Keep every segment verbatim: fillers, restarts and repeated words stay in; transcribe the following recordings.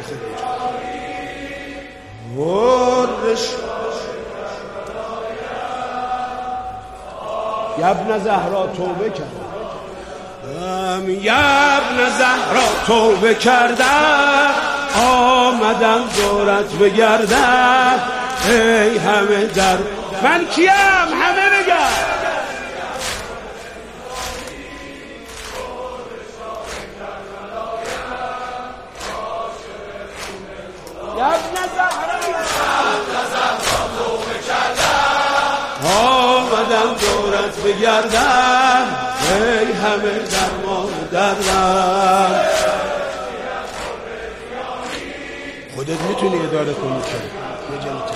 ورش یبن زهرا توبه کردم، یبن زهرا توبه کردم، آمدم دورت بگردم، ای همه در من کیم همه بگم. یبن زهرا توبه کردم، آمدم دورت بگردم، ای همه درمان دردم. خودت میتونی اداره کنی که یه جلوتر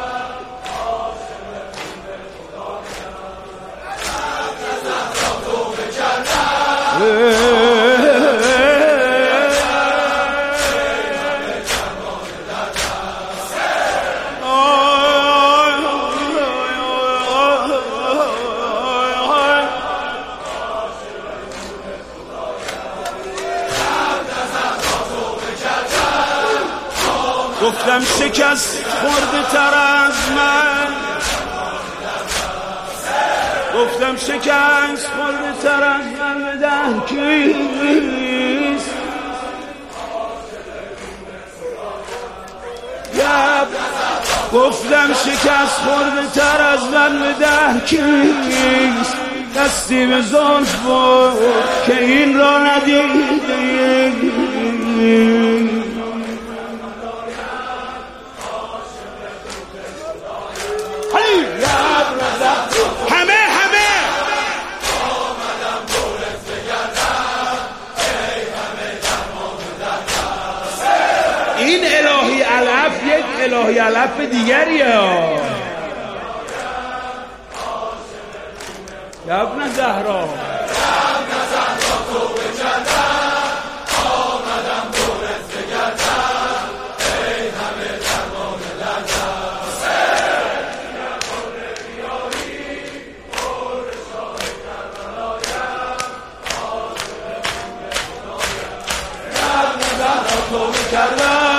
گفتم شکست خورده تر از من، گفتم شکست خورده تر از من به ده کیست. گفتم شکست خورده تر از من به ده کیست. دستی به زلف بود که این را ندیده، همه همه آمدم دورت بگردم، ای همه درمان دردم. این الهی علف یک الهی علف دیگریه. یبن زهرا یبن زهرا توبه کردم، آمدم دورت بگردم، ای همه درمان دردم. توبه کردم،